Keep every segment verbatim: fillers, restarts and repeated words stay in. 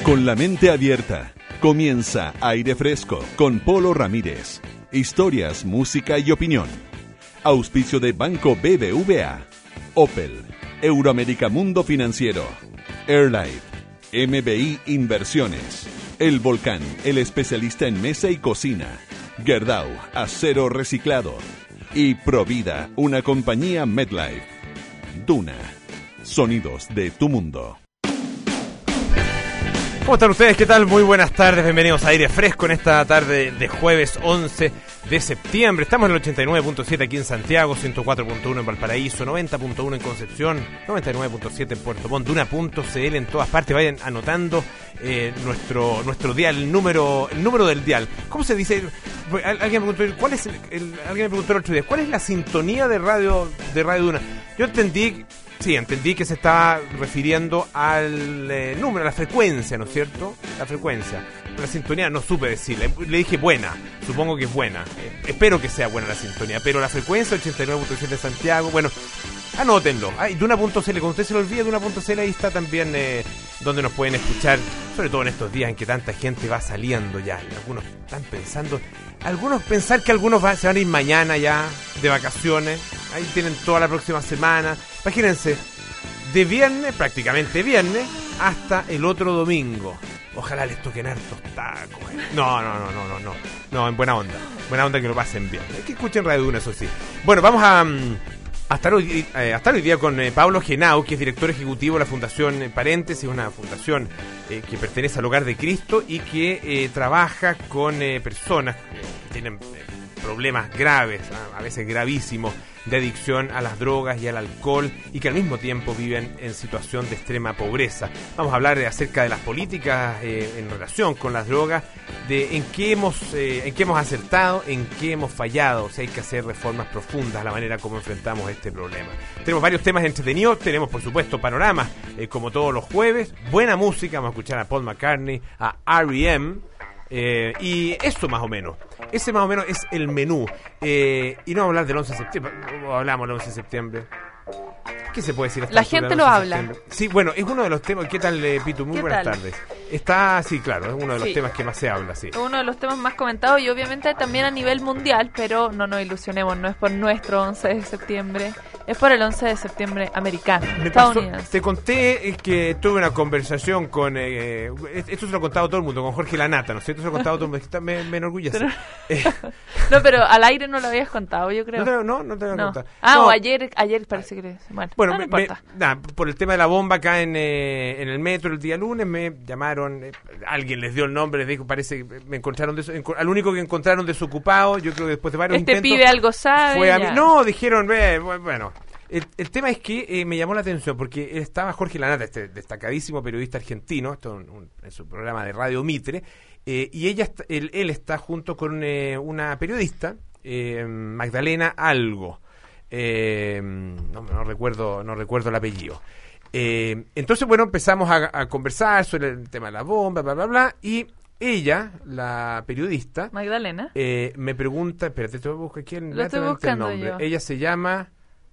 Con la mente abierta, comienza Aire Fresco con Polo Ramírez. Historias, música y opinión. Auspicio de Banco B B V A, Opel, Euroamérica Mundo Financiero, Airlife, M B I Inversiones, El Volcán, el especialista en mesa y cocina, Gerdau, acero reciclado y Provida, una compañía MedLife. Duna, sonidos de tu mundo. ¿Cómo están ustedes? ¿Qué tal? Muy buenas tardes, bienvenidos a Aire Fresco en esta tarde de jueves once de septiembre. Estamos en el ochenta y nueve punto siete aquí en Santiago, ciento cuatro punto uno en Valparaíso, noventa punto uno en Concepción, noventa y nueve punto siete en Puerto Montt, Duna punto c l en todas partes. Vayan anotando eh, nuestro nuestro dial, el número el número del dial. ¿Cómo se dice? Alguien me preguntó, ¿cuál es el, el, alguien me preguntó el otro día, ¿cuál es la sintonía de radio de Radio Duna? Yo entendí Sí, entendí que se estaba refiriendo al eh, número, a la frecuencia, ¿no es cierto? La frecuencia. La sintonía no supe decirle. Le dije buena, supongo que es buena. Eh, espero que sea buena la sintonía. Pero la frecuencia, ochenta y nueve punto siete de Santiago, bueno, anótenlo. Ay, Duna punto c l, cuando usted se lo olvide, Duna punto c l, ahí está también eh, donde nos pueden escuchar, sobre todo en estos días en que tanta gente va saliendo ya. Y algunos están pensando, algunos pensar que algunos va, se van a ir mañana ya de vacaciones. Ahí tienen toda la próxima semana. Imagínense, de viernes, prácticamente viernes, hasta el otro domingo. Ojalá les toquen hartos tacos. Eh. No, no, no, no, no, no. No, en buena onda. Buena onda que lo pasen bien. Es que escuchen Radio Duna, eso sí. Bueno, vamos a, a, estar, hoy, eh, a estar hoy día con eh, Pablo Genao, que es director ejecutivo de la Fundación eh, Paréntesis, una fundación eh, que pertenece al Hogar de Cristo y que eh, trabaja con eh, personas que tienen eh, problemas graves, a veces gravísimos, de adicción a las drogas y al alcohol, y que al mismo tiempo viven en situación de extrema pobreza. Vamos a hablar acerca de las políticas eh, en relación con las drogas, de en qué hemos eh, en qué hemos acertado, en qué hemos fallado, si hay que hacer reformas profundas, la manera como enfrentamos este problema. Tenemos varios temas entretenidos, tenemos por supuesto panoramas, eh, como todos los jueves, buena música, vamos a escuchar a Paul McCartney, a R E M, Eh, y eso más o menos, ese más o menos es el menú. eh, Y no vamos a hablar del once de septiembre, no hablamos del once de septiembre. ¿Qué se puede decir? La gente lo habla. Sí, bueno, es uno de los temas. ¿Qué tal, eh, Pitu? Muy buenas tal? tardes. Está, sí, claro, es uno de los sí. temas que más se habla, sí. Uno de los temas más comentados y obviamente también a nivel mundial, pero no nos ilusionemos, no es por nuestro once de septiembre, es por el once de septiembre americano, Me estadounidense. Pasó, te conté que tuve una conversación con, eh, esto se lo ha contado todo el mundo, con Jorge Lanata, ¿no es cierto? Se lo ha contado todo el mundo, me, me enorgullece. Pero, eh. No, pero al aire no lo habías contado, yo creo. No, te, no, no te lo había no. contado. Ah, no. o ayer, ayer parece que... Bueno, bueno no, me, no importa. Me, nah, por el tema de la bomba acá en, eh, en el metro el día lunes, me llamaron, eh, alguien les dio el nombre, les dijo, parece que me encontraron, des, enco, al único que encontraron desocupado, yo creo que después de varios este intentos... Este pibe algo sabe. Fue a mí, no, dijeron, eh, bueno... El, el tema es que eh, me llamó la atención porque estaba Jorge Lanata, este destacadísimo periodista argentino, esto en, un, en su programa de Radio Mitre, eh, y ella él, él está junto con eh, una periodista, eh, Magdalena Algo, eh, no, no recuerdo no recuerdo el apellido. Eh, entonces, bueno, empezamos a, a conversar sobre el tema de la bomba, bla, bla, bla, y ella, la periodista, Magdalena, eh, me pregunta, espérate, te voy a buscar aquí el, Lo estoy buscando el nombre. yo. Ella se llama...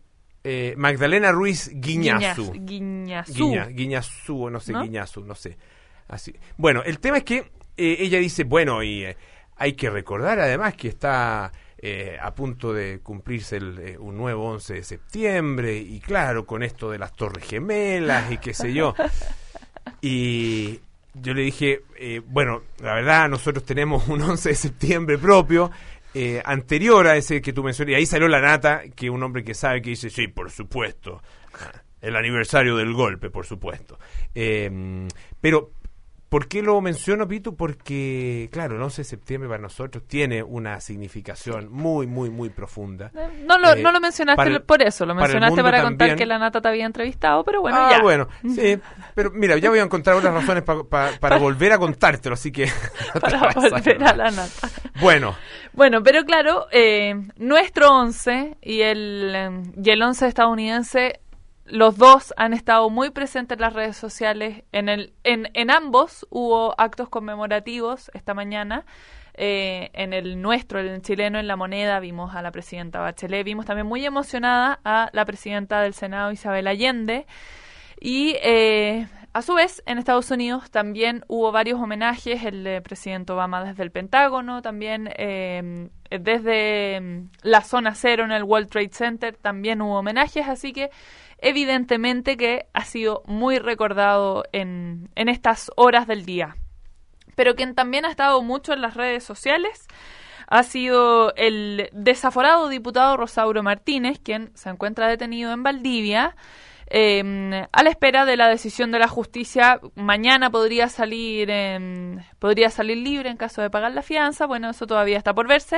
Eh, Magdalena Ruiz Guiñazú. Guiñazú. Guiña, Guiñazú, no sé, ¿No? Guiñazú, no sé. Así. Bueno, el tema es que eh, ella dice, bueno, y eh, hay que recordar además que está eh, a punto de cumplirse el, eh, un nuevo once de septiembre, y claro, con esto de las Torres Gemelas y qué sé yo. Y yo le dije, eh, bueno, la verdad, nosotros tenemos un once de septiembre propio, Eh, anterior a ese que tú mencionas, y ahí salió Lanata, que es un hombre que sabe, que dice, sí, por supuesto, el aniversario del golpe, por supuesto. Eh, pero, ¿por qué lo menciono, Pitu? Porque, claro, el once de septiembre para nosotros tiene una significación muy, muy, muy profunda. No lo, eh, no lo mencionaste el, por eso, lo mencionaste para, para contar también. Que Lanata te había entrevistado, pero bueno, ah, ya. bueno, sí, pero mira, ya voy a encontrar otras razones pa, pa, para volver a contártelo, así que... para volver a Lanata. Bueno. Bueno, pero claro, eh, nuestro once y el, y el once estadounidense, los dos han estado muy presentes en las redes sociales. En, el, en, en ambos hubo actos conmemorativos esta mañana. Eh, en el nuestro, el chileno, en La Moneda, vimos a la presidenta Bachelet, vimos también muy emocionada a la presidenta del Senado, Isabel Allende, y eh, a su vez, en Estados Unidos también hubo varios homenajes, el eh, presidente Obama desde el Pentágono, también eh, desde la zona cero en el World Trade Center también hubo homenajes, así que evidentemente que ha sido muy recordado en, en estas horas del día. Pero quien también ha estado mucho en las redes sociales ha sido el desaforado diputado Rosauro Martínez, quien se encuentra detenido en Valdivia, eh, a la espera de la decisión de la justicia. Mañana podría salir eh, podría salir libre en caso de pagar la fianza. Bueno, eso todavía está por verse.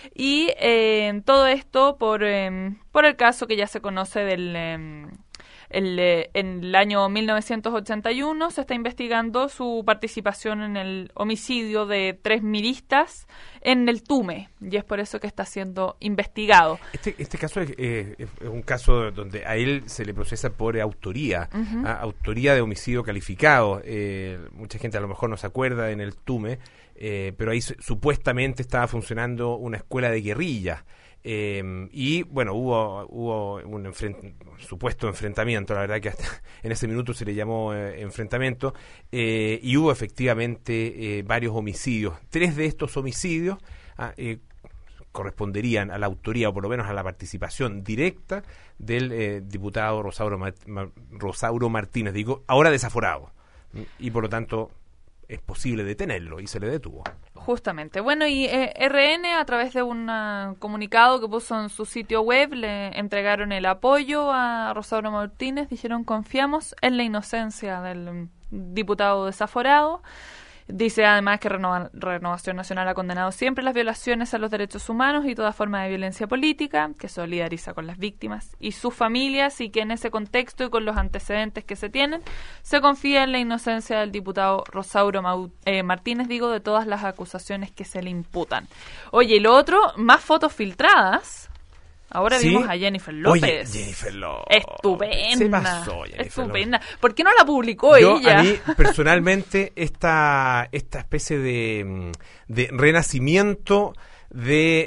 Y eh, todo esto por, eh, por el caso que ya se conoce del... Eh, El, eh, en el año mil novecientos ochenta y uno se está investigando su participación en el homicidio de tres milistas en el Tume, y es por eso que está siendo investigado. Este, este caso es, eh, es un caso donde a él se le procesa por autoría, uh-huh. ¿ah? autoría de homicidio calificado. Eh, mucha gente a lo mejor no se acuerda en el Tume, eh, pero ahí su, supuestamente estaba funcionando una escuela de guerrilla. Eh, y bueno, hubo hubo un enfrent- supuesto enfrentamiento, la verdad que hasta en ese minuto se le llamó eh, enfrentamiento, eh, y hubo efectivamente eh, varios homicidios. Tres de estos homicidios ah, eh, corresponderían a la autoría, o por lo menos a la participación directa del eh, diputado Rosauro, Mart- Mar- Rosauro Martínez, digo, ahora desaforado, y por lo tanto es posible detenerlo, y se le detuvo. Justamente. Bueno, y eh, R N, a través de un uh, comunicado que puso en su sitio web, le entregaron el apoyo a Rosauro Martínez. Dijeron: confiamos en la inocencia del um, diputado desaforado. Dice además que Renova- Renovación Nacional ha condenado siempre las violaciones a los derechos humanos y toda forma de violencia política, que solidariza con las víctimas y sus familias, y que en ese contexto y con los antecedentes que se tienen, se confía en la inocencia del diputado Rosauro Mau- eh, Martínez, digo, de todas las acusaciones que se le imputan. Oye, y lo otro, más fotos filtradas. Ahora ¿Sí? vimos a Jennifer López. Oye, Jennifer López. Estupenda. Se pasó, Jennifer Estupenda. López. ¿Por qué no la publicó Yo, ella? A mí, personalmente, esta, esta especie de, de renacimiento de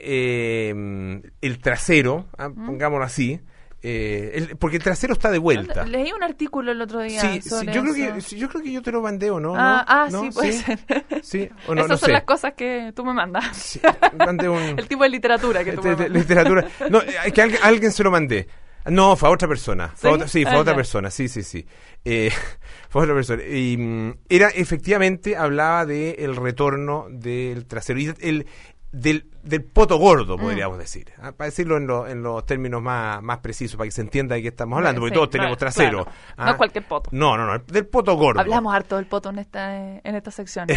eh, el trasero, ¿ah? ¿Mm? Pongámoslo así, eh, el, porque el trasero está de vuelta. Leí un artículo el otro día. Sí, sobre sí yo, creo eso. que, yo creo que yo te lo mandé, ¿o no? Ah, ¿no? ah ¿no? sí, puede ¿Sí? ser. Sí, o no, Esas no son sé. las cosas que tú me mandas. Sí, mandé un... El tipo de literatura que tú me mandas. Literatura. No, es que alguien, alguien se lo mandé. No, fue a otra persona. Fue ¿Sí? a otra, sí, fue ah, a otra ya. persona. Sí, sí, sí. Eh, fue a otra persona. Y mm, era, efectivamente, hablaba de el retorno del trasero. Y el, del, del poto gordo, podríamos mm. decir. ¿ah? Para decirlo en, lo, en los términos más, más precisos, para que se entienda de qué estamos hablando, porque sí, todos tenemos claro, trasero. Claro. ¿ah? No cualquier poto. No, no, no, del poto gordo. Hablamos harto del poto en esta, en esta sección.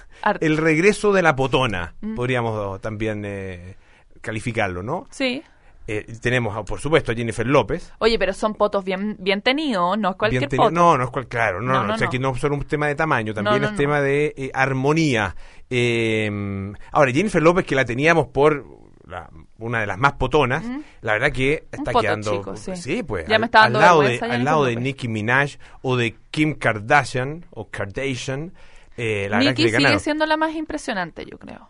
El regreso de la potona, mm. podríamos también eh, calificarlo, ¿no? Sí. Eh, tenemos, por supuesto, a Jennifer López. Oye, pero son potos bien bien tenidos, no es cualquier teni- poto. No, no es cual, claro, no, No, no, no, o sea, no. que no solo un tema de tamaño, también No, no, es no. tema de eh, armonía. Eh, ahora, Jennifer López, que la teníamos por la, una de las más potonas, Mm. la verdad que está Un poto quedando... chico, sí. pues, Ya al, me está al dando lado de, vergüenza al Jennifer lado de López. Nicki Minaj o de Kim Kardashian, o Kardashian, eh, la verdad Nicki que le sigue ganaron. siendo la más impresionante, yo creo.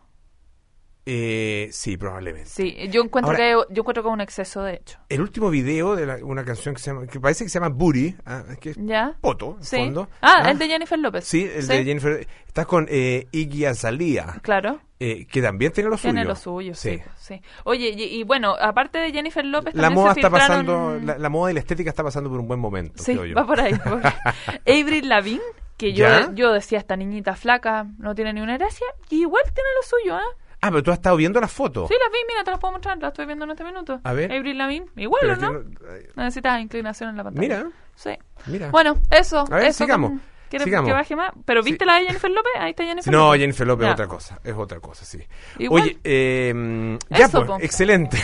Eh, sí, probablemente. Sí, yo encuentro Ahora- que yo encuentro que es un exceso, de hecho. El último video de la- una canción que se llama, que parece que se llama Booty, ah, que es ¿Ya? poto, en Sí. fondo. Ah, el de Jennifer López. Sí, el de Jennifer. Estás con eh, Iggy Azalea, Claro. eh, que también tiene lo suyo. Tiene lo suyo, sí. Sí. sí. Oye, y, y bueno, aparte de Jennifer López, La también moda se está filtraron... pasando, la, la moda y la estética está pasando por un buen momento, Sí, creo yo. va por ahí. va por ahí. Avril Lavigne, que yo, ¿Ya? yo decía, esta niñita flaca no tiene ni una gracia, y igual tiene lo suyo, ¿eh? Ah, pero tú has estado viendo las fotos. Sí, las vi, mira, te las puedo mostrar, las estoy viendo en este minuto. A ver. Avril Lavigne, igual, Pero ¿o no? es que no- ay, Necesitas inclinación en la pantalla. Mira, Sí. mira. Bueno, eso. A ver, eso sigamos, con- ¿Quieres sigamos. que baje más? ¿Pero viste Sí. la de Jennifer López? Ahí está Jennifer No, López. Jennifer López Ya. es otra cosa, es otra cosa, sí. Igual. Oye, eh, ya Eso, pues, po. excelente.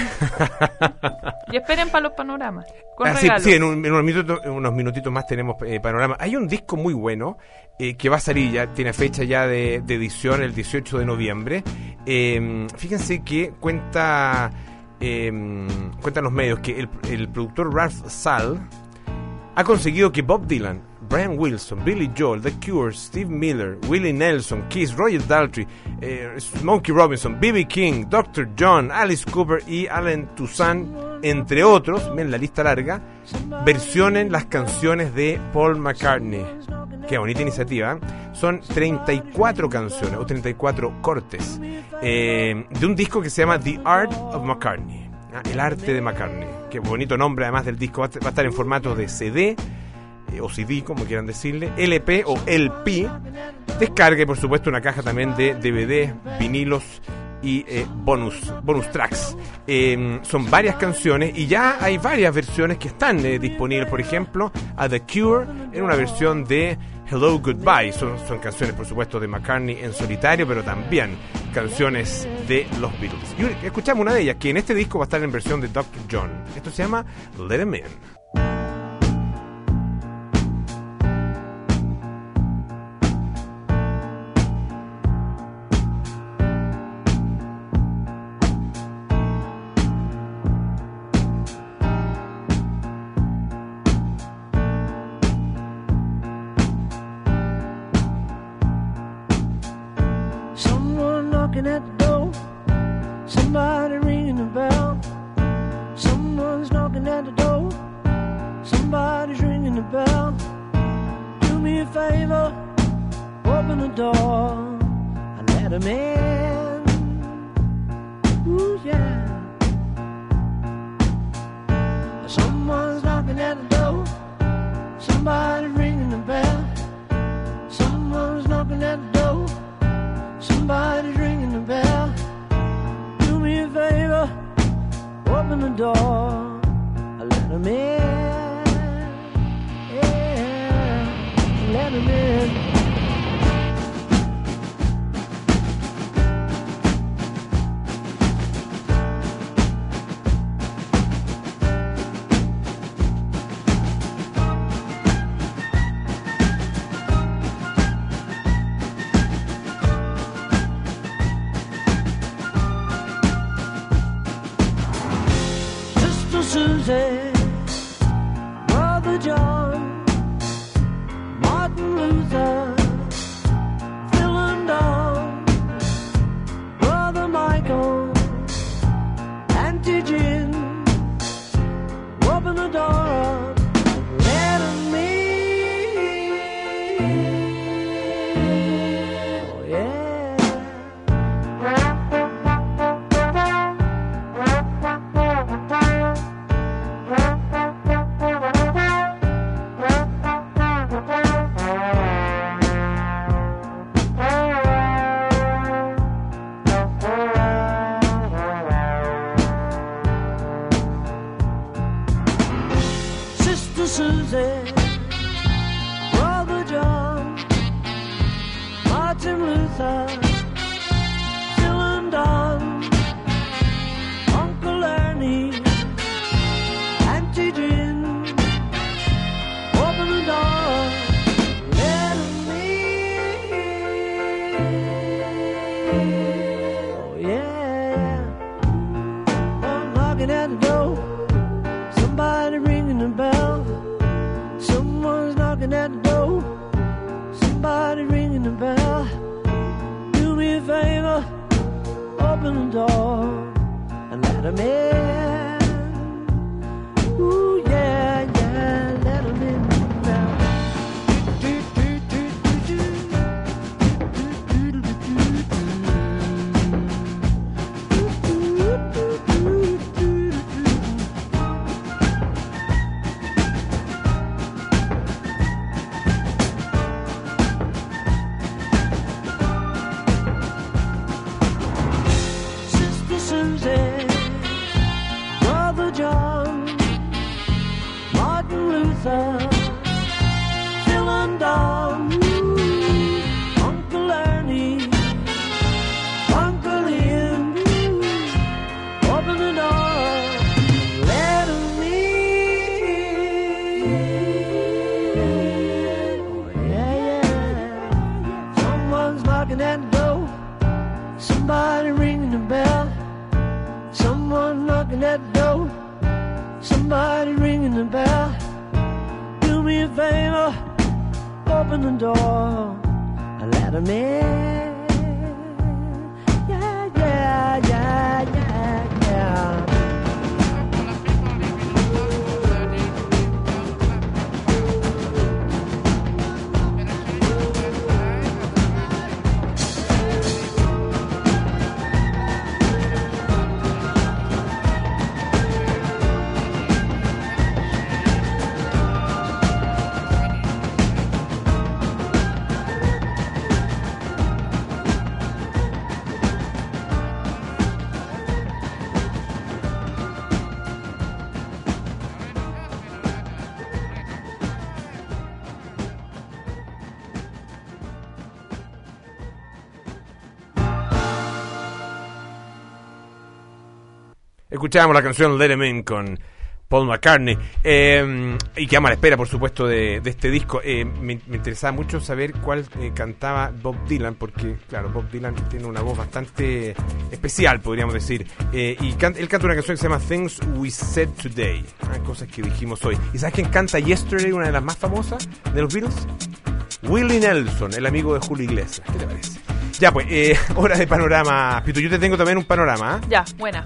Y esperen para los panoramas. Con Ah, sí, regalos. sí, en, un- en unos, minutos, en unos minutitos más tenemos eh, panorama. Hay un disco muy bueno eh, que va a salir ya, tiene fecha ya de, de edición el dieciocho de noviembre. Eh, fíjense que cuenta, eh, cuentan los medios que el, el productor Ralph Sall ha conseguido que Bob Dylan, Brian Wilson, Billy Joel, The Cure, Steve Miller, Willie Nelson, Kiss, Roger Daltrey, eh, Smokey Robinson, B B King, doctor John, Alice Cooper y Alan Toussaint, entre otros, miren la lista larga, versionen las canciones de Paul McCartney. Qué bonita iniciativa. Son treinta y cuatro canciones o treinta y cuatro cortes eh, de un disco que se llama The Art of McCartney. Ah, el arte de McCartney. Qué bonito nombre además del disco. Va a estar en formato de C D eh, o C D, como quieran decirle, L P o L P. Descargue, por supuesto, una caja también de D V D, vinilos y eh, bonus, bonus tracks. Eh, son varias canciones y ya hay varias versiones que están eh, disponibles. Por ejemplo, a The Cure en una versión de Hello Goodbye. Son, son canciones, por supuesto, de McCartney en solitario, pero también canciones de los Beatles. Y escuchamos una de ellas, que en este disco va a estar en versión de doctor John. Esto se llama Let 'Em In. At the door, somebody ringing the bell. Someone's knocking at the door, somebody's ringing the bell. Do me a favor, open the door and let 'em in. Ooh yeah. Someone's knocking at the door, somebody's ringing the bell. Someone's knocking at the door, somebody's ringing the bell. Do me a favor, open the door, let 'em in, yeah, let 'em in. Susie, Brother John, Martin Luther, Phil and Don, Brother Michael, Auntie Jim, open the door up, let 'em in, oh yeah. Susie, Brother John, Martin Luther, Phil and Don, Uncle Ernie, Auntie Jim, open the door, let 'em in, oh yeah, I'm knocking at the door, somebody ringing the bell. Someone's knocking at the door, somebody ringing the bell. Do me a favor, open the door and let 'em in. Ooh yeah, yeah, let 'em in now. Susie, Brother John, Martin Luther, Phil and Don, Uncle Ernie, Uncle Ian, open the door, let 'em in, oh yeah, yeah, someone's knocking at the door, somebody ringing the bell. Someone knocking at the door, somebody ringing the bell. Do me a favor, open the door and let 'em in. Yeah, yeah, yeah, yeah, yeah. Escuchábamos la canción Let 'Em In con Paul McCartney, eh, y quedamos a la espera, por supuesto, de, de este disco. Eh, me, me interesaba mucho saber cuál eh, cantaba Bob Dylan, porque, claro, Bob Dylan tiene una voz bastante especial, podríamos decir. Eh, y can, él canta una canción que se llama Things We Said Today, ¿no? Cosas que dijimos hoy. ¿Y sabes quién canta Yesterday, una de las más famosas de los Beatles? Willie Nelson, el amigo de Julio Iglesias. ¿Qué te parece? Ya, pues, eh, hora de panorama. Pito, yo te tengo también un panorama. ¿eh? Ya, buena.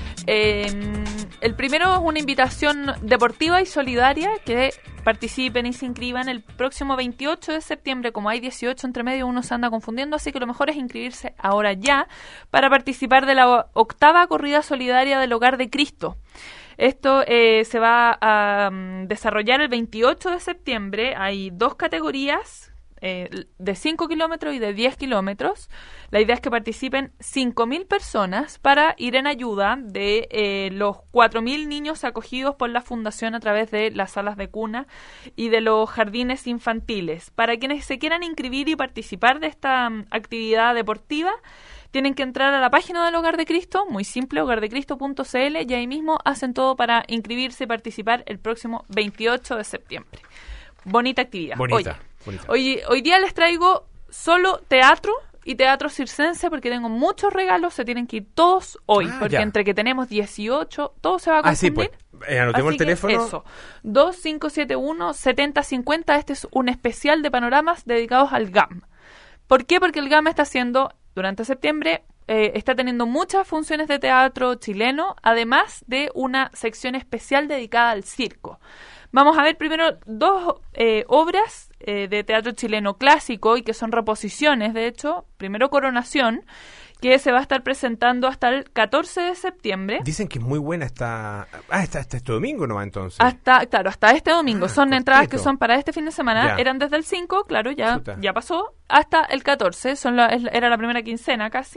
Eh, el primero es una invitación deportiva y solidaria que participen y se inscriban el próximo veintiocho de septiembre. Como hay dieciocho entre medio, uno se anda confundiendo, así que lo mejor es inscribirse ahora ya para participar de la octava corrida solidaria del Hogar de Cristo. Esto eh, se va a um, desarrollar el veintiocho de septiembre. Hay dos categorías, eh, de cinco kilómetros y de diez kilómetros. La idea es que participen cinco mil personas para ir en ayuda de eh, los cuatro mil niños acogidos por la Fundación a través de las salas de cuna y de los jardines infantiles. Para quienes se quieran inscribir y participar de esta um, actividad deportiva, tienen que entrar a la página del Hogar de Cristo, muy simple, hogar de cristo punto c l, y ahí mismo hacen todo para inscribirse y participar el próximo veintiocho de septiembre. Bonita actividad. Bonita, Oye, bonita. Hoy, hoy día les traigo solo teatro y teatro circense porque tengo muchos regalos, se tienen que ir todos hoy, Ah, porque ya. entre que tenemos dieciocho, todo se va a Ah, sí, confundir. pues. Eh, anotemos Así el teléfono. que eso, dos cinco siete uno, siete cero cinco cero, este es un especial de panoramas dedicados al G A M. ¿Por qué? Porque el G A M está haciendo, durante septiembre, eh, está teniendo muchas funciones de teatro chileno, además de una sección especial dedicada al circo. Vamos a ver primero dos eh, obras eh, de teatro chileno clásico y que son reposiciones, de hecho. Primero Coronación, que se va a estar presentando hasta el catorce de septiembre. Dicen que es muy buena esta... Ah, está hasta este domingo nomás, entonces. Hasta, claro, hasta este domingo. Ah, son cortito. entradas que son para este fin de semana. Ya. Eran desde el cinco, claro, ya, Chuta. ya pasó, hasta el catorce. Son la, es- era la primera quincena casi.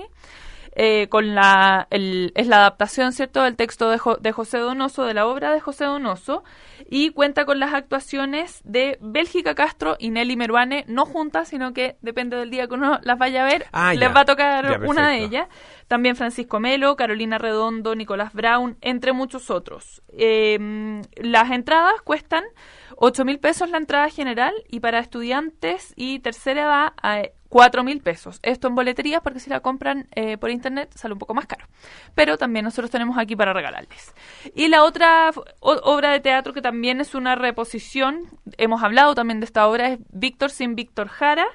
Eh, con la el, es la adaptación, ¿cierto?, del texto de, Jo- de José Donoso, de la obra de José Donoso, y cuenta con las actuaciones de Bélgica Castro y Nelly Meruane, no juntas, sino que depende del día que uno las vaya a ver, Ah, les ya. va a tocar Ya, una de perfecto. ellas. También Francisco Melo, Carolina Redondo, Nicolás Brown, entre muchos otros. Eh, las entradas cuestan ocho mil pesos la entrada general, y para estudiantes y tercera edad a cuatro mil pesos. Esto en boleterías, porque si la compran eh, por internet sale un poco más caro. Pero también nosotros tenemos aquí para regalarles. Y la otra f- o- obra de teatro que también es una reposición, hemos hablado también de esta obra, es Víctor sin Víctor Jara,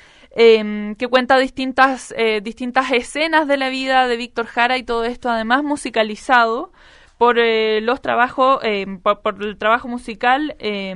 eh, que cuenta distintas, eh, distintas escenas de la vida de Víctor Jara, y todo esto además musicalizado por eh, los trabajos, eh, por, por el trabajo musical eh,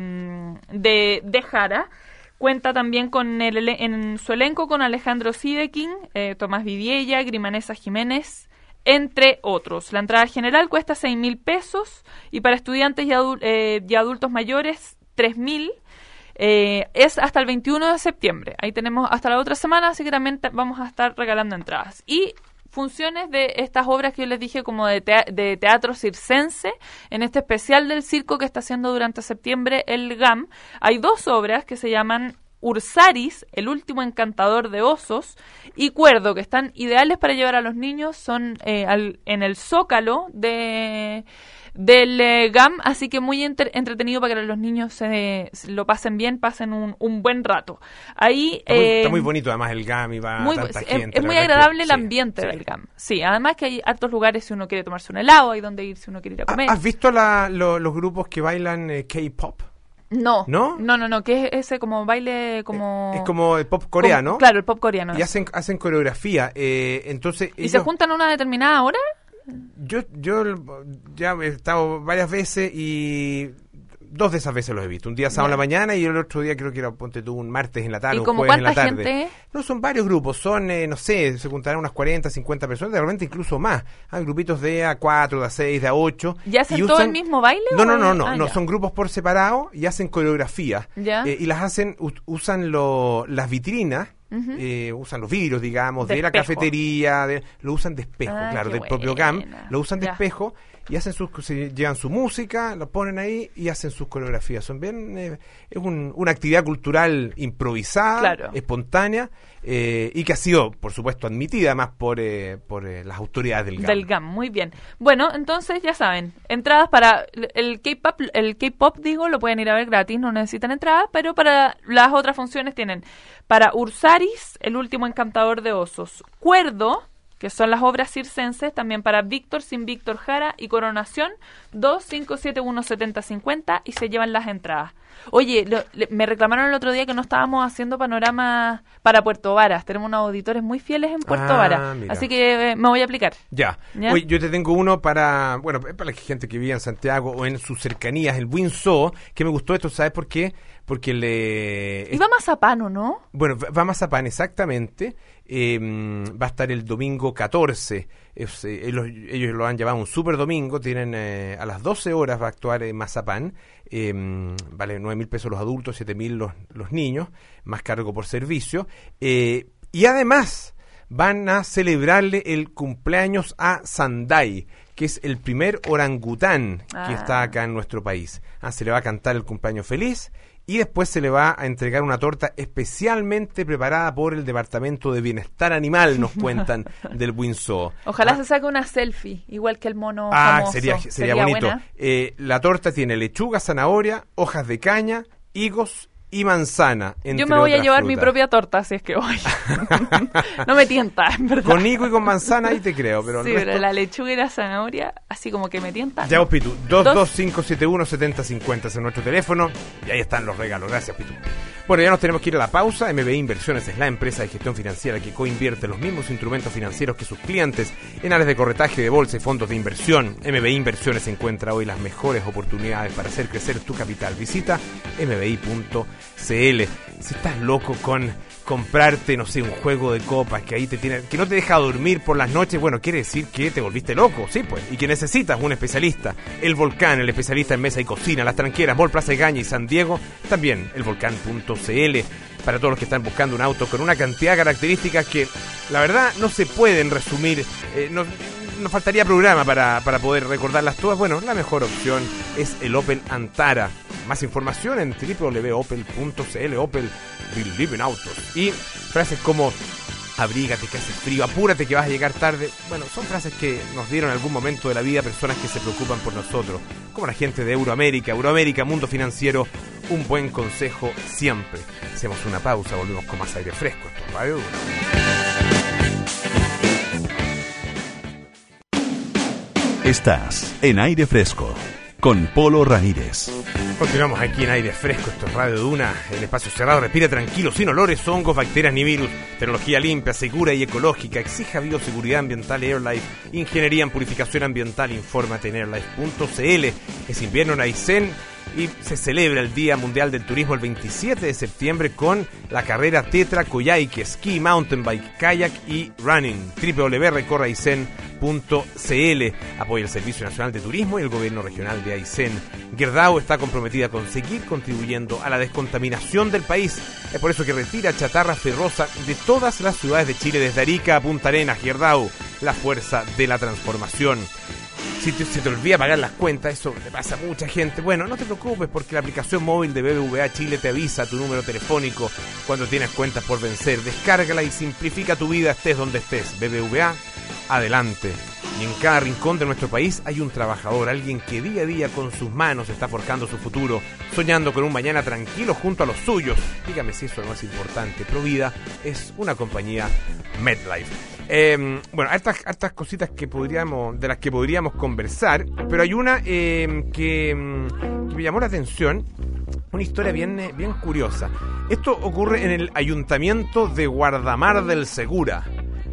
de, de Jara. Cuenta también con el, ele- en su elenco con Alejandro Sidekin, eh, Tomás Vidiella, Grimanesa Jiménez, entre otros. La entrada general cuesta seis mil pesos, y para estudiantes y, adu- eh, y adultos mayores tres mil. Eh, es hasta el veintiuno de septiembre. Ahí tenemos hasta la otra semana, así que también te- vamos a estar regalando entradas. Y funciones de estas obras que yo les dije, como de, tea- de teatro circense, en este especial del circo que está haciendo durante septiembre el G A M. Hay dos obras que se llaman Ursaris, el último encantador de osos, y Cuerdo, que están ideales para llevar a los niños. Son eh, al- en el Zócalo de del eh, G A M, así que muy entre- entretenido para que los niños se, se lo pasen bien, pasen un, un buen rato. Ahí Está muy, eh, está muy bonito, además, el G A M, y va muy- tanta es, gente. es la muy verdad agradable que- el sí, ambiente sí. del G A M. Sí, además que hay hartos lugares si uno quiere tomarse un helado, hay donde ir si uno quiere ir a comer. ¿Has visto la, lo- los grupos que bailan eh, K-pop? No, ¿No? no, no, no, que es ese como baile como... Es como el pop coreano. como- claro, el pop coreano. Y es. hacen, hacen coreografía. eh, entonces ¿Y se ellos- juntan a una determinada hora? Yo, yo ya he estado varias veces y dos de esas veces los he visto. Un día sábado en Ya. la mañana y el otro día creo que era, ponte tú, un martes en la tarde, ¿Y un como jueves en la cuánta tarde. gente es? No, son varios grupos. Son, eh, no sé, se juntarán unas cuarenta, cincuenta personas, de repente incluso más. Hay grupitos de A cuatro, de A seis, de A ocho. ¿Y hacen y todo usan- el mismo baile? No, o no, no, es- no, ah, no, ya. son grupos por separado y hacen coreografías. Ya. Eh, y las hacen, u- usan lo, las vitrinas, Ujú. eh, usan los vidrios, digamos, De de, la espejo. cafetería, de, lo usan de espejo, Ah, claro, qué del propio G A M, buena. lo usan de Ya. espejo. y hacen sus, se llevan su música, lo ponen ahí y hacen sus coreografías. Son bien, eh, es un, una actividad cultural improvisada, Claro. espontánea, eh, y que ha sido, por supuesto, admitida más por, eh, por eh, las autoridades del G A M. Del G A M, muy bien. Bueno, entonces ya saben, entradas para el K-pop, el K-pop digo, lo pueden ir a ver gratis, no necesitan entradas, pero para las otras funciones tienen para Ursaris, el último encantador de osos, Cuerdo, que son las obras circenses, también para Víctor, Sin Víctor Jara y Coronación, dos cinco siete uno siete cero cinco cero y se llevan las entradas. Oye, lo, le, me reclamaron el otro día que no estábamos haciendo panorama para Puerto Varas. Tenemos unos auditores muy fieles en Puerto Ah, Varas, mira. así que eh, me voy a aplicar. Ya. ¿Ya? Oye, yo te tengo uno para, bueno, para la gente que vive en Santiago o en sus cercanías, el Windsor, que me gustó esto, ¿sabes por qué? Porque le... Iba Mazapán, ¿o no? Bueno, va va a Mazapán, exactamente. Eh, va a estar el domingo catorce. Es, eh, ellos, ellos lo han llamado un super domingo. Tienen eh, a las doce horas va a actuar en Mazapán. Eh, vale nueve mil pesos los adultos, siete mil los, los niños, más cargo por servicio. Eh, y además van a celebrarle el cumpleaños a Sandai, que es el primer orangután Ah. que está acá en nuestro país. Ah, se le va a cantar el cumpleaños feliz. Y después se le va a entregar una torta especialmente preparada por el Departamento de Bienestar Animal, nos cuentan, del Windsor. Ojalá Ah, se saque una selfie, igual que el mono ah, famoso. sería, sería bonito. buena. Eh, la torta tiene lechuga, zanahoria, hojas de caña, higos y manzana, entre Yo me voy a otras llevar mi frutas. propia torta, si es que voy. No me tienta, en verdad. Con higo y con manzana ahí te creo, pero el sí, resto- pero la lechuga y la zanahoria, así como que me tientan. Ya vos, Pitu, dos Dos- dos cinco siete uno siete cero cinco cero es nuestro teléfono y ahí están los regalos. Gracias, Pitu. Bueno, ya nos tenemos que ir a la pausa. M B I Inversiones es la empresa de gestión financiera que coinvierte los mismos instrumentos financieros que sus clientes en áreas de corretaje de bolsa y fondos de inversión. M B I Inversiones encuentra hoy las mejores oportunidades para hacer crecer tu capital. Visita m b i punto c l. Si estás loco con comprarte, no sé, un juego de copas que ahí te tiene, que no te deja dormir por las noches, bueno, quiere decir que te volviste loco, sí, pues, y que necesitas un especialista. El Volcán, el especialista en mesa y cocina, Las Tranqueras, Mall Plaza Gaña y San Diego, también el volcán punto c l, para todos los que están buscando un auto con una cantidad de características que, la verdad, no se pueden resumir, eh, no, nos faltaría programa para, para poder recordarlas todas. Bueno, la mejor opción es el Opel Antara. Más información en w w w punto opel punto c l. Opel, we live in autos. Y frases como abrígate que hace frío, apúrate que vas a llegar tarde. Bueno, son frases que nos dieron en algún momento de la vida personas que se preocupan por nosotros, como la gente de Euroamérica. Euroamérica, mundo financiero, un buen consejo siempre. Hacemos una pausa, volvemos con más aire fresco. Esto es Radio Duna. Estás en Aire Fresco con Polo Ramírez. Continuamos aquí en Aire Fresco, esto es Radio Duna, el espacio cerrado, respira tranquilo, sin olores, hongos, bacterias ni virus, tecnología limpia, segura y ecológica, exija bioseguridad ambiental AirLife, ingeniería en purificación ambiental, infórmate en airlife punto c l. Es invierno en Aysén y se celebra el Día Mundial del Turismo el veintisiete de septiembre con la carrera Tetra Coyhaique, esquí, mountain bike, kayak y running. w w w punto recorre aysén punto c l. Apoya el Servicio Nacional de Turismo y el Gobierno Regional de Aysén. Gerdau está comprometida con seguir contribuyendo a la descontaminación del país. Es por eso que retira chatarra ferrosa de todas las ciudades de Chile, desde Arica a Punta Arenas. Gerdau, la fuerza de la transformación. Si te, se te olvida pagar las cuentas, eso le pasa a mucha gente. Bueno, no te preocupes porque la aplicación móvil de B B V A Chile te avisa tu número telefónico cuando tienes cuentas por vencer. Descárgala y simplifica tu vida, estés donde estés. B B V A, adelante. Y en cada rincón de nuestro país hay un trabajador, alguien que día a día con sus manos está forjando su futuro, soñando con un mañana tranquilo junto a los suyos. Dígame si eso no es importante. Provida es una compañía MedLife. Eh, bueno, hartas, hartas cositas que podríamos, de las que podríamos conversar, pero hay una eh, que, que me llamó la atención, una historia bien, eh, bien curiosa. Esto ocurre en el Ayuntamiento de Guardamar del Segura.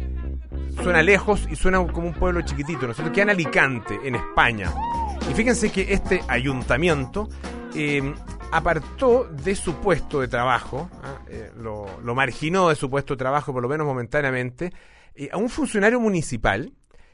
Suena lejos y suena como un pueblo chiquitito, ¿no es cierto? Queda en Alicante, en España. Y fíjense que este ayuntamiento eh, apartó de su puesto de trabajo, ¿eh? eh, lo, lo marginó de su puesto de trabajo, por lo menos momentáneamente, eh, a un funcionario municipal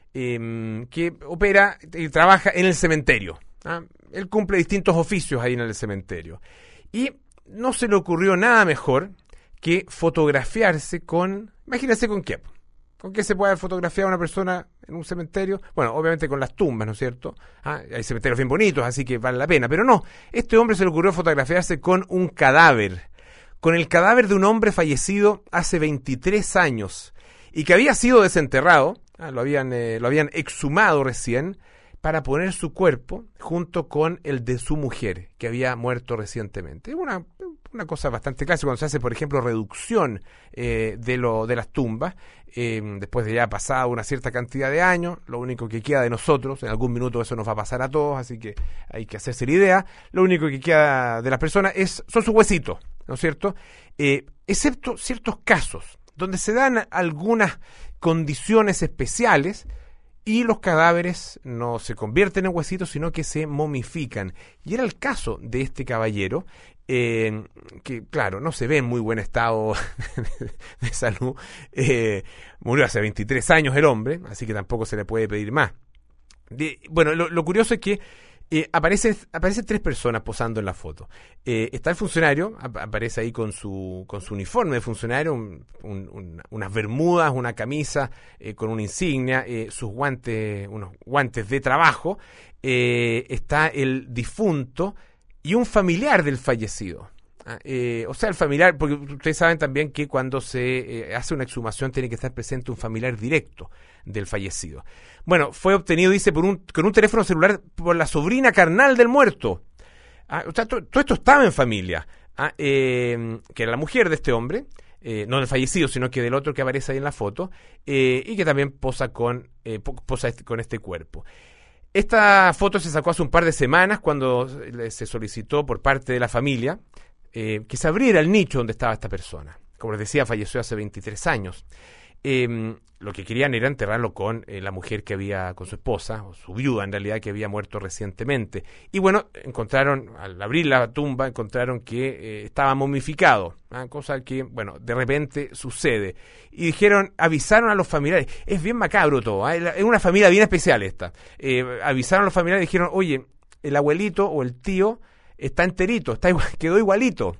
eh, que opera y trabaja en el cementerio. ¿eh? Él cumple distintos oficios ahí en el cementerio. Y no se le ocurrió nada mejor que fotografiarse con, imagínense con qué, ¿Con qué se puede fotografiar a una persona en un cementerio? Bueno, obviamente con las tumbas, ¿no es cierto? Ah, hay cementerios bien bonitos, así que vale la pena. Pero no, este hombre se le ocurrió fotografiarse con un cadáver, con el cadáver de un hombre fallecido hace veintitrés años y que había sido desenterrado, ah, lo habían, eh, lo habían exhumado recién, para poner su cuerpo junto con el de su mujer, que había muerto recientemente. Una, una cosa bastante clásica cuando se hace, por ejemplo, reducción eh, de, lo, de las tumbas, eh, después de ya pasado una cierta cantidad de años, lo único que queda de nosotros, en algún minuto eso nos va a pasar a todos, así que hay que hacerse la idea, lo único que queda de las personas es, son sus huesitos, ¿no es cierto? Eh, excepto ciertos casos, donde se dan algunas condiciones especiales, y los cadáveres no se convierten en huesitos, sino que se momifican. Y era el caso de este caballero, eh, que claro, no se ve en muy buen estado de salud. Eh, murió hace veintitrés años el hombre, así que tampoco se le puede pedir más. De, bueno, lo, lo curioso es que Eh, aparece, aparecen tres personas posando en la foto. Eh, está el funcionario, ap- aparece ahí con su con su uniforme de funcionario, un, un, un, unas bermudas, una camisa eh, con una insignia, eh, sus guantes, unos guantes de trabajo. Eh, está el difunto y un familiar del fallecido. Ah, eh, o sea, el familiar, porque ustedes saben también que cuando se eh, hace una exhumación tiene que estar presente un familiar directo del fallecido. Bueno, fue obtenido, dice, por un, con un teléfono celular por la sobrina carnal del muerto. Ah, o sea, todo, todo esto estaba en familia. Ah, eh, que era la mujer de este hombre, eh, no del fallecido, sino que del otro que aparece ahí en la foto, eh, y que también posa con, eh, posa este, con este cuerpo. Esta foto se sacó hace un par de semanas cuando se solicitó por parte de la familia Eh, que se abriera el nicho donde estaba esta persona. Como les decía, falleció hace veintitrés años. Eh, lo que querían era enterrarlo con eh, la mujer que había, con su esposa, o su viuda en realidad, que había muerto recientemente. Y bueno, encontraron, al abrir la tumba, encontraron que eh, estaba momificado, ¿eh? Cosa que, bueno, de repente sucede. Y dijeron, avisaron a los familiares. Es bien macabro todo, ¿eh? Es una familia bien especial esta. Eh, avisaron a los familiares y dijeron, oye, el abuelito o el tío está enterito, está igual, quedó igualito.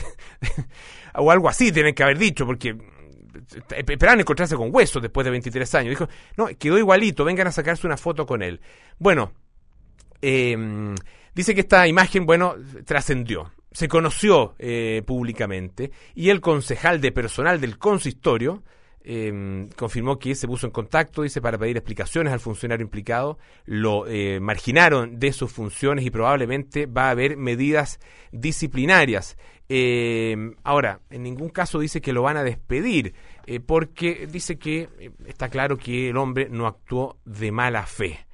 O algo así tienen que haber dicho, porque esperaban encontrarse con huesos después de veintitrés años. Dijo, no, quedó igualito, vengan a sacarse una foto con él. Bueno, eh, dice que esta imagen, bueno, trascendió, se conoció eh, públicamente, y el concejal de personal del consistorio Eh, confirmó que se puso en contacto, dice, para pedir explicaciones al funcionario implicado. Lo eh, marginaron de sus funciones y probablemente va a haber medidas disciplinarias. Eh, ahora, en ningún caso dice que lo van a despedir, eh, porque dice que eh, está claro que el hombre no actuó de mala fe.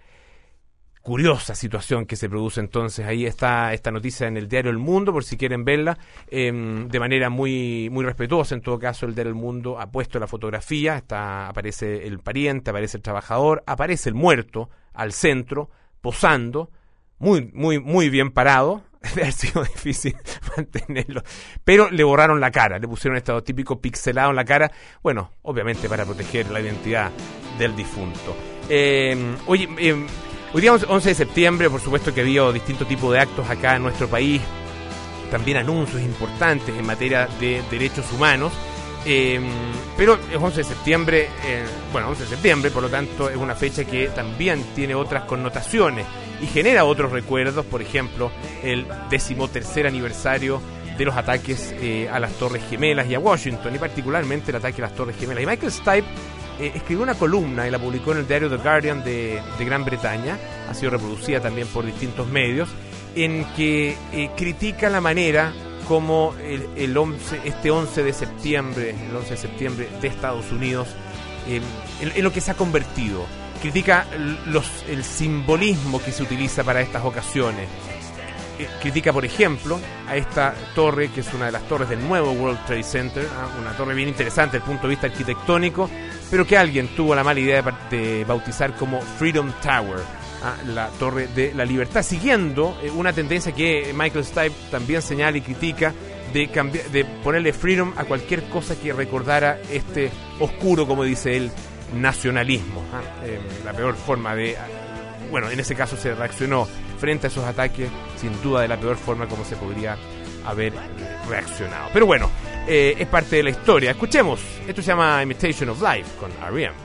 Curiosa situación que se produce entonces. Ahí está esta noticia en el diario El Mundo, por si quieren verla, eh, de manera muy muy respetuosa. En todo caso, el diario El Mundo ha puesto la fotografía, está aparece el pariente, aparece el trabajador, aparece el muerto al centro, posando, muy muy muy bien parado. Debe haber sido difícil mantenerlo, pero le borraron la cara, le pusieron este típico pixelado en la cara, bueno, obviamente para proteger la identidad del difunto. Eh, oye, eh, Hoy día once de septiembre, por supuesto que ha habido distintos tipos de actos acá en nuestro país, también anuncios importantes en materia de derechos humanos, eh, pero es once de septiembre, eh, bueno, once de septiembre, por lo tanto es una fecha que también tiene otras connotaciones y genera otros recuerdos, por ejemplo, el decimotercer aniversario de los ataques eh, a las Torres Gemelas y a Washington, y particularmente el ataque a las Torres Gemelas. Y Michael Stipe Eh, escribió una columna y la publicó en el diario The Guardian de, de Gran Bretaña, ha sido reproducida también por distintos medios, en que eh, critica la manera como el, el once, este once de septiembre, el once de septiembre de Estados Unidos, eh, en, en lo que se ha convertido. Critica los, el simbolismo que se utiliza para estas ocasiones. Critica, por ejemplo, a esta torre, que es una de las torres del nuevo World Trade Center, ¿eh? Una torre bien interesante desde el punto de vista arquitectónico, pero que alguien tuvo la mala idea de, de bautizar como Freedom Tower, ¿eh? La torre de la libertad, siguiendo eh, una tendencia que Michael Stipe también señala y critica, de, cambiar, de ponerle freedom a cualquier cosa que recordara este oscuro, como dice él, nacionalismo, ¿eh? Eh, la peor forma de... Bueno, en ese caso se reaccionó frente a esos ataques, sin duda de la peor forma como se podría haber reaccionado. Pero bueno, eh, es parte de la historia. Escuchemos, esto se llama Imitation of Life con R E M.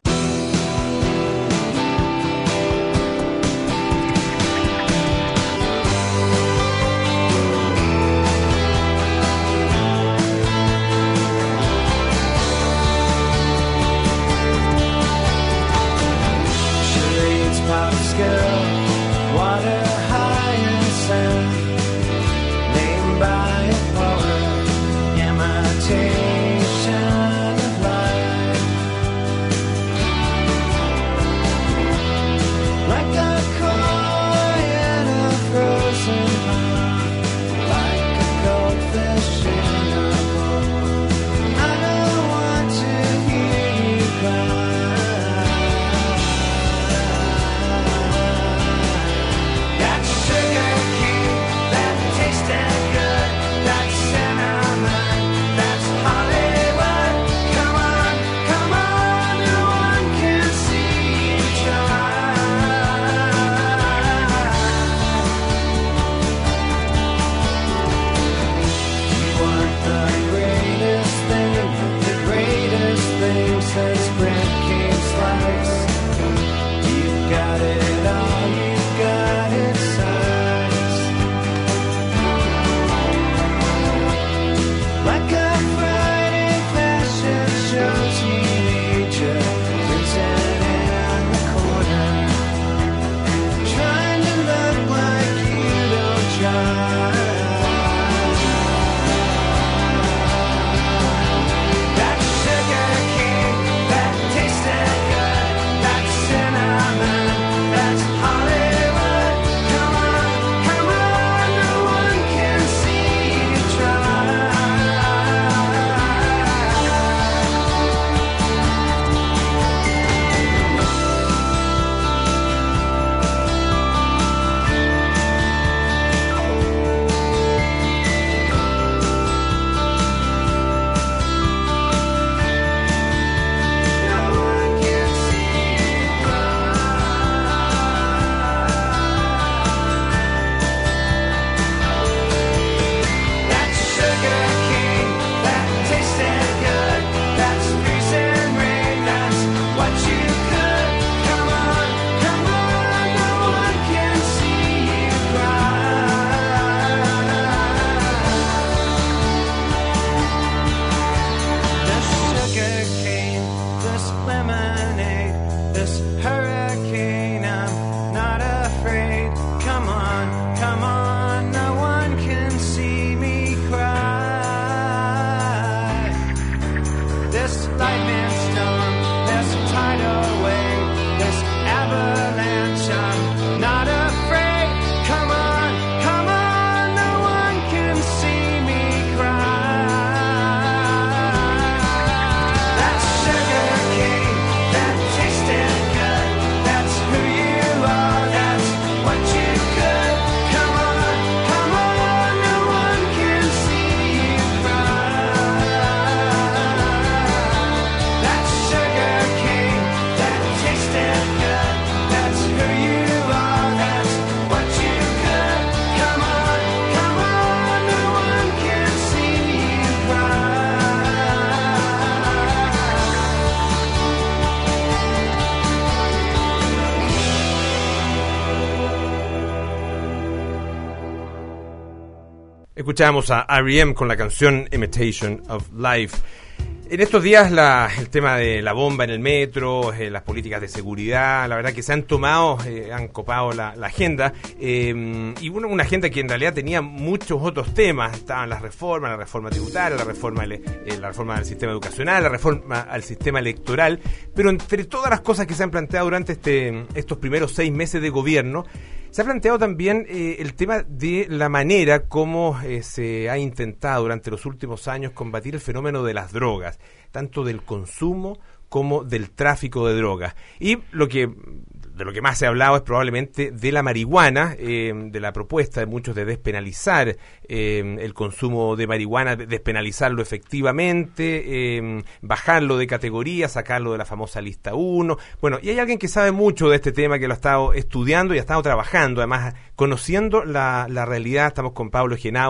Escuchábamos a R E M con la canción Imitation of Life. En estos días la, el tema de la bomba en el metro, eh, las políticas de seguridad, la verdad que se han tomado, eh, han copado la, la agenda, eh, y una, una agenda que en realidad tenía muchos otros temas. Estaban las reformas, la reforma tributaria, la reforma, eh, la reforma del sistema educacional, la reforma al sistema electoral, pero entre todas las cosas que se han planteado durante este, estos primeros seis meses de gobierno, se ha planteado también eh, el tema de la manera como eh, se ha intentado durante los últimos años combatir el fenómeno de las drogas, tanto del consumo como del tráfico de drogas. Y lo que de lo que más se ha hablado es probablemente de la marihuana, eh, de la propuesta de muchos de despenalizar eh, el consumo de marihuana, de despenalizarlo efectivamente, eh, bajarlo de categoría, sacarlo de la famosa lista uno. Bueno, y hay alguien que sabe mucho de este tema, que lo ha estado estudiando y ha estado trabajando, además conociendo la, la realidad. Estamos con Pablo Henao,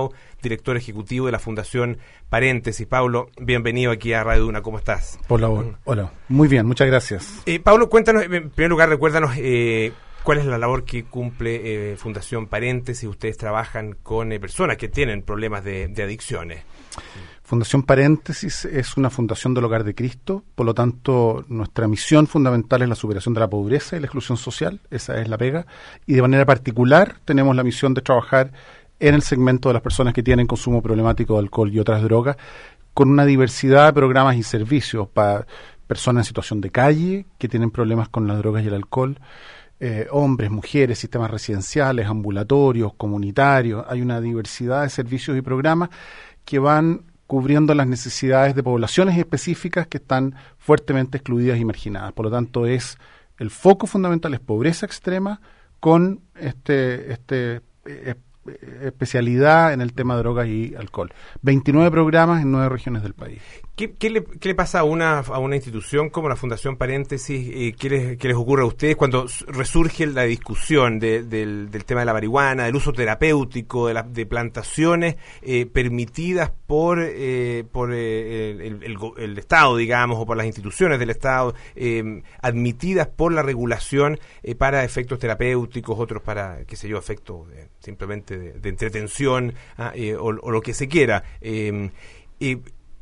director ejecutivo de la Fundación Paréntesis. Pablo, bienvenido aquí a Radio Duna, ¿cómo estás? Hola, hola. Muy bien, muchas gracias. Eh, Pablo, cuéntanos, en primer lugar, recuérdanos eh, cuál es la labor que cumple eh, Fundación Paréntesis. Ustedes trabajan con eh, personas que tienen problemas de, de adicciones. Fundación Paréntesis es una fundación del Hogar de Cristo, por lo tanto nuestra misión fundamental es la superación de la pobreza y la exclusión social, esa es la pega, y de manera particular tenemos la misión de trabajar en el segmento de las personas que tienen consumo problemático de alcohol y otras drogas, con una diversidad de programas y servicios para personas en situación de calle que tienen problemas con las drogas y el alcohol, eh, hombres, mujeres, sistemas residenciales, ambulatorios, comunitarios. Hay una diversidad de servicios y programas que van cubriendo las necesidades de poblaciones específicas que están fuertemente excluidas y marginadas. Por lo tanto, es el foco fundamental es pobreza extrema con este, este eh, especialidad en el tema de drogas y alcohol. veintinueve programas en nueve regiones del país. ¿Qué, qué, le, ¿Qué le pasa a una, a una institución como la Fundación Paréntesis? Eh, ¿qué, les, ¿Qué les ocurre a ustedes cuando resurge la discusión de, del, del tema de la marihuana, del uso terapéutico, de, la, de plantaciones eh, permitidas por, eh, por eh, el, el, el Estado, digamos, o por las instituciones del Estado, eh, admitidas por la regulación eh, para efectos terapéuticos, otros para, qué sé yo, efectos de, simplemente de, de entretención ah, eh, o, o lo que se quiera? Eh, eh,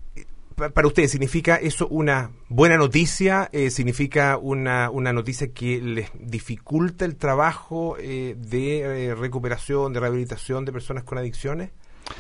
Para ustedes, ¿significa eso una buena noticia? Eh, ¿Significa una, una noticia que les dificulta el trabajo eh, de eh, recuperación, de rehabilitación de personas con adicciones?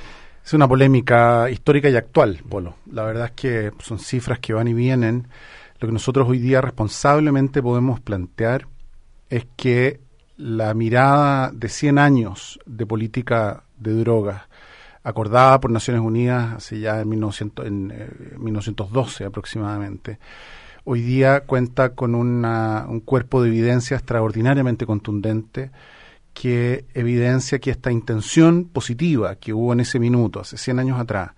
Es una polémica histórica y actual, Polo. La verdad es que son cifras que van y vienen. Lo que nosotros hoy día responsablemente podemos plantear es que la mirada de cien años de política de drogas acordada por Naciones Unidas hace ya en, mil novecientos, en eh, mil novecientos doce aproximadamente, hoy día cuenta con una, un cuerpo de evidencia extraordinariamente contundente que evidencia que esta intención positiva que hubo en ese minuto, hace cien años atrás,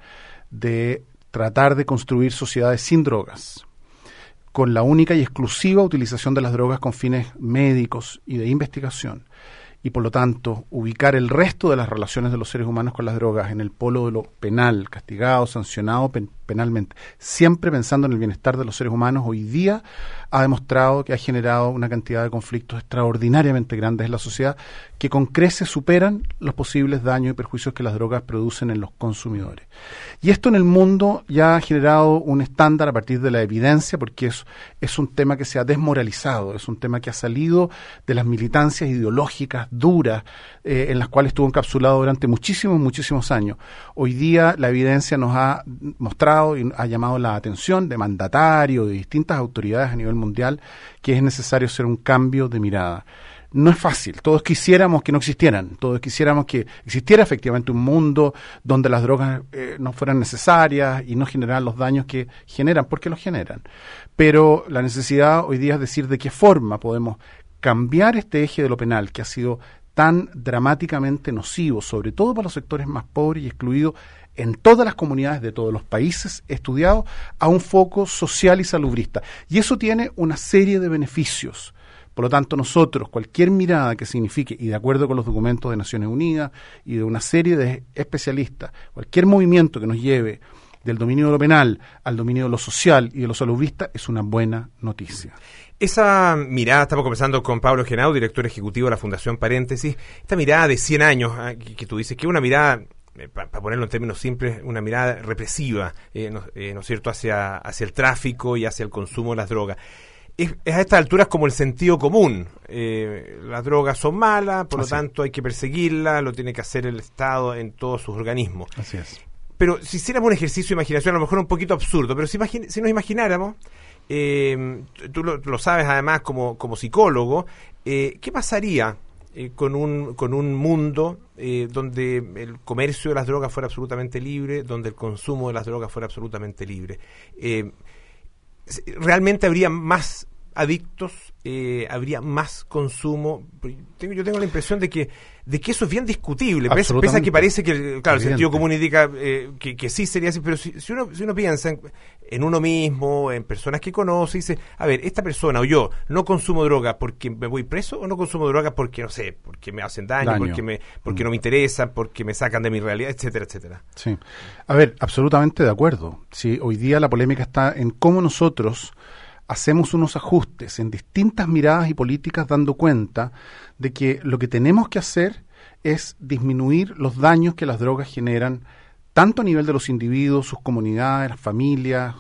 de tratar de construir sociedades sin drogas, con la única y exclusiva utilización de las drogas con fines médicos y de investigación, y por lo tanto ubicar el resto de las relaciones de los seres humanos con las drogas en el polo de lo penal, castigado, sancionado pen- penalmente, siempre pensando en el bienestar de los seres humanos, hoy día ha demostrado que ha generado una cantidad de conflictos extraordinariamente grandes en la sociedad que con creces superan los posibles daños y perjuicios que las drogas producen en los consumidores. Y esto en el mundo ya ha generado un estándar a partir de la evidencia, porque es, es un tema que se ha desmoralizado, es un tema que ha salido de las militancias ideológicas duras eh, en las cuales estuvo encapsulado durante muchísimos, muchísimos años. Hoy día la evidencia nos ha mostrado y ha llamado la atención de mandatarios, de distintas autoridades a nivel mundial, que es necesario hacer un cambio de mirada. No es fácil, todos quisiéramos que no existieran, todos quisiéramos que existiera efectivamente un mundo donde las drogas eh, no fueran necesarias y no generaran los daños que generan, porque los generan. Pero la necesidad hoy día es decir de qué forma podemos cambiar este eje de lo penal que ha sido tan dramáticamente nocivo, sobre todo para los sectores más pobres y excluidos en todas las comunidades de todos los países estudiados, a un foco social y salubrista. Y eso tiene una serie de beneficios. Por lo tanto, nosotros, cualquier mirada que signifique, y de acuerdo con los documentos de Naciones Unidas y de una serie de especialistas, cualquier movimiento que nos lleve del dominio de lo penal al dominio de lo social y de lo salubrista es una buena noticia. Esa mirada, estamos conversando con Pablo Genao, director ejecutivo de la Fundación Paréntesis, esta mirada de cien años eh, que, que tú dices, que es una mirada, eh, para pa ponerlo en términos simples, una mirada represiva, eh, no, eh, ¿no es cierto?, hacia, hacia el tráfico y hacia el consumo de las drogas. Es, es a estas alturas como el sentido común. Eh, las drogas son malas, por Así lo tanto hay que perseguirlas, lo tiene que hacer el Estado en todos sus organismos. Así es. Pero si hiciéramos un ejercicio de imaginación, a lo mejor un poquito absurdo, pero si, imagine, si nos imagináramos, eh, tú lo, lo sabes además como, como psicólogo, eh, ¿qué pasaría eh, con, un, con un mundo eh, donde el comercio de las drogas fuera absolutamente libre, donde el consumo de las drogas fuera absolutamente libre? Eh, ¿Realmente habría más adictos? Eh, ¿Habría más consumo? Tengo, yo tengo la impresión de que de que eso es bien discutible. Pese, pese a que parece que, claro, el sentido común indica eh, que, que sí sería así, pero si, si, uno, si uno piensa en, en uno mismo, en personas que conoce, y dice, a ver, esta persona o yo no consumo droga porque me voy preso, o no consumo droga porque, no sé, porque me hacen daño, daño. porque me porque mm. no me interesan, porque me sacan de mi realidad, etcétera, etcétera. Sí. A ver, absolutamente de acuerdo. Sí, hoy día la polémica está en cómo nosotros hacemos unos ajustes en distintas miradas y políticas, dando cuenta de que lo que tenemos que hacer es disminuir los daños que las drogas generan, tanto a nivel de los individuos, sus comunidades, las familias,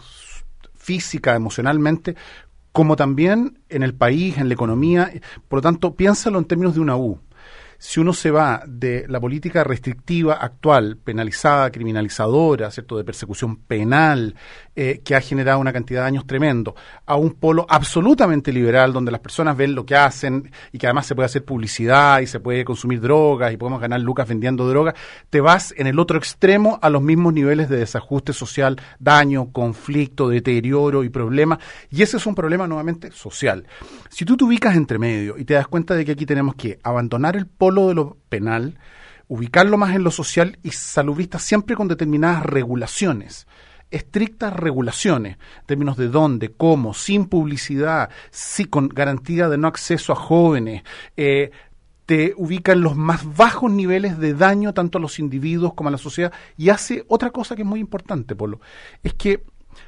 física, emocionalmente, como también en el país, en la economía. Por lo tanto, piénsalo en términos de una U. Si uno se va de la política restrictiva actual, penalizada, criminalizadora, ¿cierto?, de persecución penal, eh, que ha generado una cantidad de daños tremendo, a un polo absolutamente liberal, donde las personas ven lo que hacen y que además se puede hacer publicidad y se puede consumir drogas y podemos ganar lucas vendiendo drogas, te vas en el otro extremo a los mismos niveles de desajuste social, daño, conflicto, deterioro y problemas, y ese es un problema nuevamente social. Si tú te ubicas entre medio y te das cuenta de que aquí tenemos que abandonar el polo de lo penal, ubicarlo más en lo social y salubrista, siempre con determinadas regulaciones, estrictas regulaciones, en términos de dónde, cómo, sin publicidad, sí, con garantía de no acceso a jóvenes, eh, te ubica en los más bajos niveles de daño tanto a los individuos como a la sociedad, y hace otra cosa que es muy importante, Polo, es que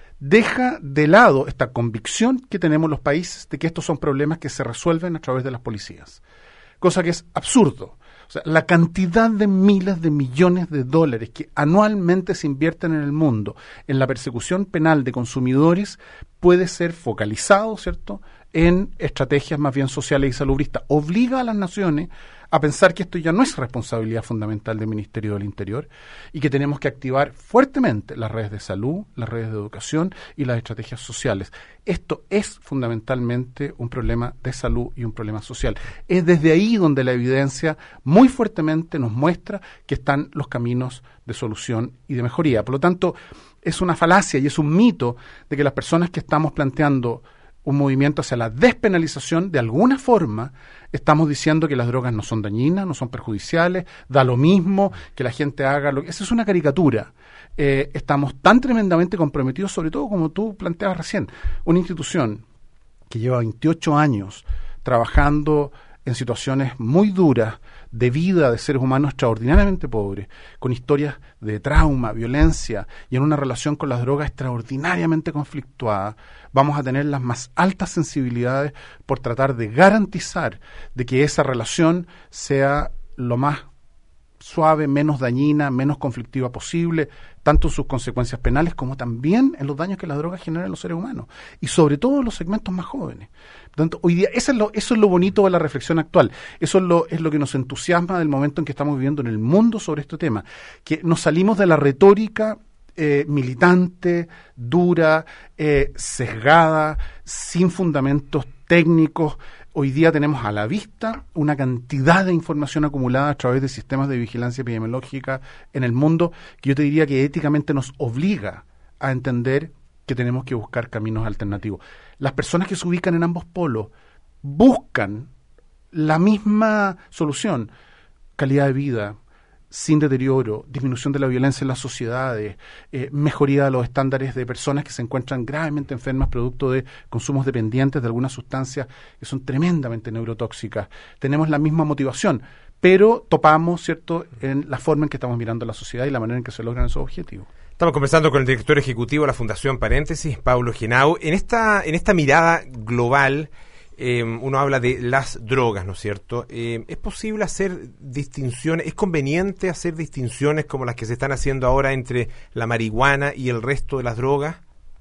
deja de lado esta convicción que tenemos los países de que estos son problemas que se resuelven a través de las policías. Cosa que es absurdo. O sea, la cantidad de miles de millones de dólares que anualmente se invierten en el mundo en la persecución penal de consumidores puede ser focalizado, ¿cierto?, en estrategias más bien sociales y salubristas. Obliga a las naciones a pensar que esto ya no es responsabilidad fundamental del Ministerio del Interior y que tenemos que activar fuertemente las redes de salud, las redes de educación y las estrategias sociales. Esto es fundamentalmente un problema de salud y un problema social. Es desde ahí donde la evidencia muy fuertemente nos muestra que están los caminos de solución y de mejoría. Por lo tanto, es una falacia y es un mito de que las personas que estamos planteando un movimiento hacia la despenalización, de alguna forma estamos diciendo que las drogas no son dañinas, no son perjudiciales, da lo mismo que la gente haga lo que... Esa es una caricatura. Eh, estamos tan tremendamente comprometidos, sobre todo como tú planteabas recién, una institución que lleva veintiocho años trabajando en situaciones muy duras de vida de seres humanos extraordinariamente pobres, con historias de trauma, violencia y en una relación con las drogas extraordinariamente conflictuada, vamos a tener las más altas sensibilidades por tratar de garantizar de que esa relación sea lo más suave, menos dañina, menos conflictiva posible, tanto en sus consecuencias penales como también en los daños que las drogas generan en los seres humanos, y sobre todo en los segmentos más jóvenes. Por tanto, hoy día eso es lo, eso es lo bonito de la reflexión actual, eso es lo, es lo que nos entusiasma del momento en que estamos viviendo en el mundo sobre este tema, que nos salimos de la retórica eh, militante, dura, eh, sesgada, sin fundamentos técnicos. Hoy día tenemos a la vista una cantidad de información acumulada a través de sistemas de vigilancia epidemiológica en el mundo que yo te diría que éticamente nos obliga a entender que tenemos que buscar caminos alternativos. Las personas que se ubican en ambos polos buscan la misma solución: calidad de vida, sin deterioro, disminución de la violencia en las sociedades, eh, mejoría de los estándares de personas que se encuentran gravemente enfermas producto de consumos dependientes de algunas sustancias que son tremendamente neurotóxicas. Tenemos la misma motivación, pero topamos, ¿cierto?, en la forma en que estamos mirando la sociedad y la manera en que se logran esos objetivos. Estamos conversando con el director ejecutivo de la Fundación Paréntesis, Paulo Henao. En esta, en esta mirada global, Eh, uno habla de las drogas, ¿no es cierto? Eh, ¿Es posible hacer distinciones, es conveniente hacer distinciones como las que se están haciendo ahora entre la marihuana y el resto de las drogas?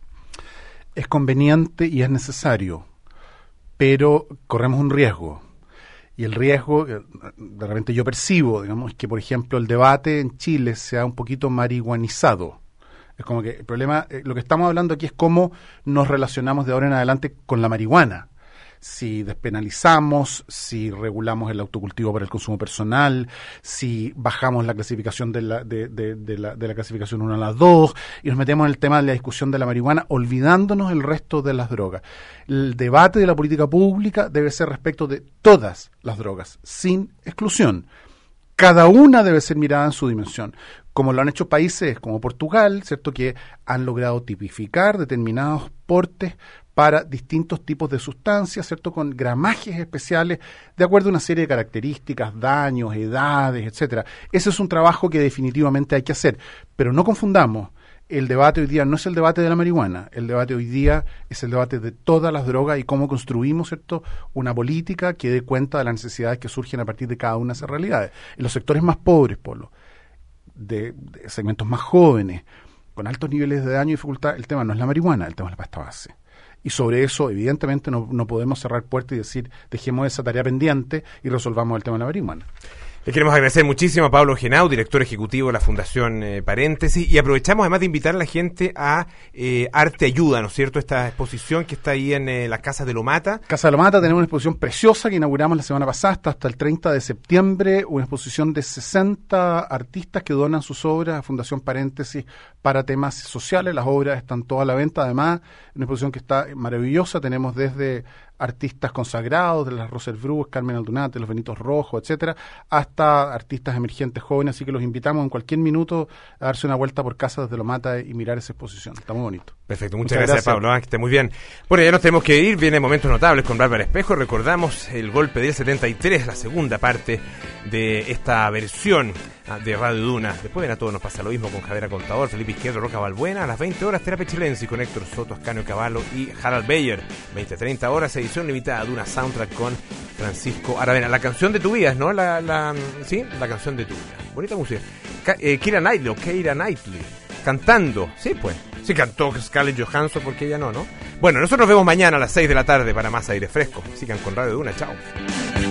Es conveniente y es necesario, pero corremos un riesgo. Y el riesgo, de repente yo percibo, digamos, es que, por ejemplo, el debate en Chile sea un poquito marihuanizado. Es como que el problema, eh, lo que estamos hablando aquí es cómo nos relacionamos de ahora en adelante con la marihuana. Si despenalizamos, si regulamos el autocultivo para el consumo personal, si bajamos la clasificación de la, de, de, de la, de la clasificación uno a la dos y nos metemos en el tema de la discusión de la marihuana, olvidándonos el resto de las drogas. El debate de la política pública debe ser respecto de todas las drogas, sin exclusión. Cada una debe ser mirada en su dimensión. como lo han hecho países como Portugal, ¿cierto?, que han logrado tipificar determinados portes para distintos tipos de sustancias, ¿cierto?, con gramajes especiales, de acuerdo a una serie de características, daños, edades, etcétera. Ese es un trabajo que definitivamente hay que hacer, pero no confundamos. El debate hoy día no es el debate de la marihuana, el debate hoy día es el debate de todas las drogas y cómo construimos, ¿cierto?, una política que dé cuenta de las necesidades que surgen a partir de cada una de esas realidades. En los sectores más pobres, Polo, de, de segmentos más jóvenes, con altos niveles de daño y dificultad, el tema no es la marihuana, el tema es la pasta base. Y sobre eso, evidentemente, no, no podemos cerrar puertas y decir, dejemos esa tarea pendiente y resolvamos el tema de la marihuana. Le queremos agradecer muchísimo a Pablo Genau, director ejecutivo de la Fundación eh, Paréntesis, y aprovechamos además de invitar a la gente a eh, Arte Ayuda, ¿no es cierto?, esta exposición que está ahí en eh, la Casa de Lomata. Casa de Lomata, tenemos una exposición preciosa que inauguramos la semana pasada hasta, hasta el treinta de septiembre, una exposición de sesenta artistas que donan sus obras a Fundación Paréntesis para temas sociales. Las obras están todas a la venta, además, una exposición que está maravillosa. Tenemos desde artistas consagrados, de las Rosel Brues, Carmen Aldunate, los Benitos Rojos, etcétera, hasta artistas emergentes jóvenes, así que los invitamos en cualquier minuto a darse una vuelta por Casa desde Lomata y mirar esa exposición. Está muy bonito. Perfecto, muchas, muchas gracias, gracias, Pablo, ah, que esté muy bien. Bueno, ya nos tenemos que ir, viene Momentos Notables con Bárbara Espejo. Recordamos el golpe del setenta y tres, la segunda parte de esta versión de Radio Duna. Después ven a todos, nos pasa lo mismo con Javier Contador, Felipe Izquierdo, Roca Balbuena. A las veinte horas, Terapia Chilense con Héctor Soto, Ascanio Cavallo y Harald Beyer. veinte a treinta horas, edición limitada de Duna Soundtrack con Francisco Aravena. La canción de tu vida, ¿no? La, la, ¿sí? La canción de tu vida. Bonita música. Ka, eh, Keira Knightley o Keira Knightley cantando. Sí, pues. Sí cantó Scarlett Johansson, porque ella no, ¿no? Bueno, nosotros nos vemos mañana a las seis de la tarde para más aire fresco. Sigan con Radio Duna. Chao.